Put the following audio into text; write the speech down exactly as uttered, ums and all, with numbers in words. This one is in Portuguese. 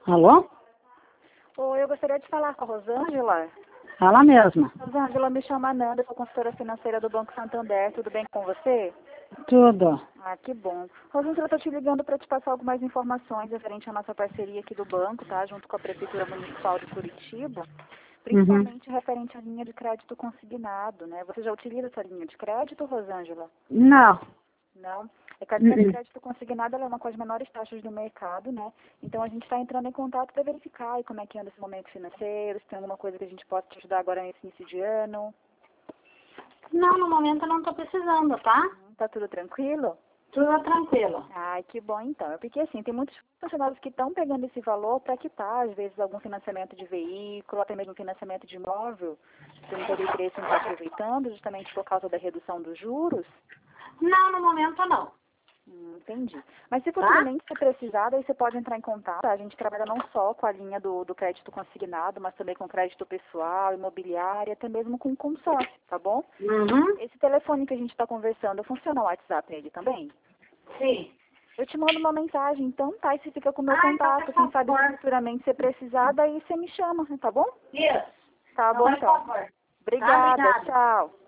Alô? Oi, eu gostaria de falar com a Rosângela. Fala mesma. Rosângela, me chama Nanda, sou consultora financeira do Banco Santander. Tudo bem com você? Tudo. Ah, que bom. Rosângela, eu tô te ligando para te passar algumas informações referente à nossa parceria aqui do banco, tá? Junto com a Prefeitura Municipal de Curitiba. Uhum. Principalmente referente à linha de crédito consignado, né? Você já utiliza essa linha de crédito, Rosângela? Não. Não. É que a linha de Uhum. crédito consignada ela é uma com as menores taxas do mercado, né? Então a gente está entrando em contato para verificar aí como é que anda esse momento financeiro, se tem alguma coisa que a gente possa te ajudar agora nesse início de ano. Não, no momento eu não tô precisando, tá? Hum, Tá tudo tranquilo? Tudo tranquilo. Ai, que bom então. É porque assim, tem muitos funcionários que estão pegando esse valor para quitar, às vezes, algum financiamento de veículo, até mesmo financiamento de imóvel. Você não teria interesse em estar aproveitando, justamente por causa da redução dos juros? Não, no momento não. Hum, entendi. Mas se Tá? futuramente você precisar, daí você pode entrar em contato. A gente trabalha não só com a linha do, do crédito consignado, mas também com crédito pessoal, imobiliário, até mesmo com consórcio, tá bom? Uhum. Esse telefone que a gente está conversando, funciona o WhatsApp nele também? Sim. Eu te mando uma mensagem, então tá, e você fica com o meu Ah, então contato. por Quem sabe se favor. futuramente você precisar, daí você me chama, tá bom? Isso. Tá Então bom por então. favor. Tá? Obrigada, Obrigada. tchau.